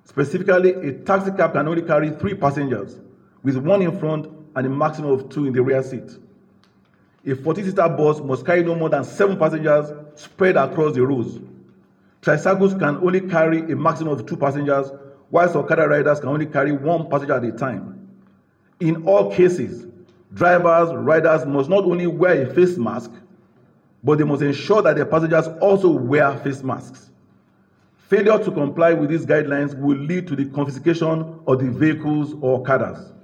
Specifically, a taxi cab can only carry 3 passengers, with 1 in front and a maximum of 2 in the rear seat. A 40-seater bus must carry no more than 7 passengers spread across the rows. Tricycles can only carry a maximum of 2 passengers, whilst Okada riders can only carry 1 passenger at a time. In all cases, drivers, riders must not only wear a face mask, but they must ensure that their passengers also wear face masks. Failure to comply with these guidelines will lead to the confiscation of the vehicles or Okadas.